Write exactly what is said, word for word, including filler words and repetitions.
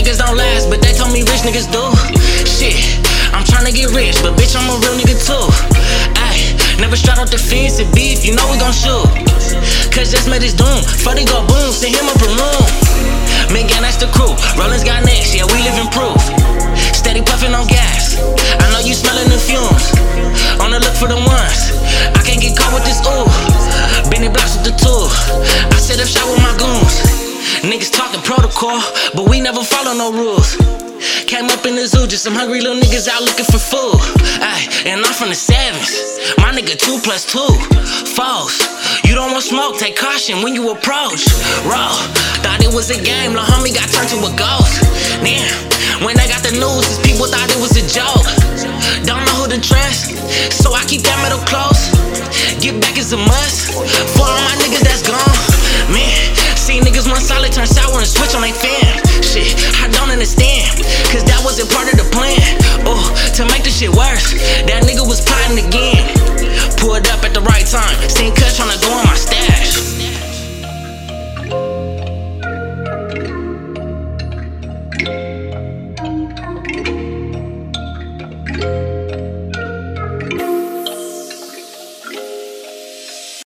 niggas don't last, but they told me rich niggas do. Shit, I'm tryna get rich, but bitch, I'm a real nigga too. Ayy, never strut off the fence and beef, you know we gon' shoot. Cause just made his doom, before they go boom, send him up a room. Megan, that's the crew, Rollins got next, yeah, we live in proof. Steady puffin' on gas, I know you smellin' the fumes. On the look for the ones, I can't get caught with this ooh. Benny blocks with the tool, I set up shop with my goons. Niggas talking protocol, but we never follow no rules. Came up in the zoo, just some hungry little niggas out looking for food. Ay, and I'm from the sevens, my nigga two plus two, foes. You don't want smoke, take caution when you approach. Raw, thought it was a game, lil' homie got turned to a ghost. Damn, when they got the news, these people thought it was a joke. Don't know who to trust, so I keep that metal close. Get back is a must, for all my niggas that's gone. Man, see niggas one solid turn sour and switch on they fan.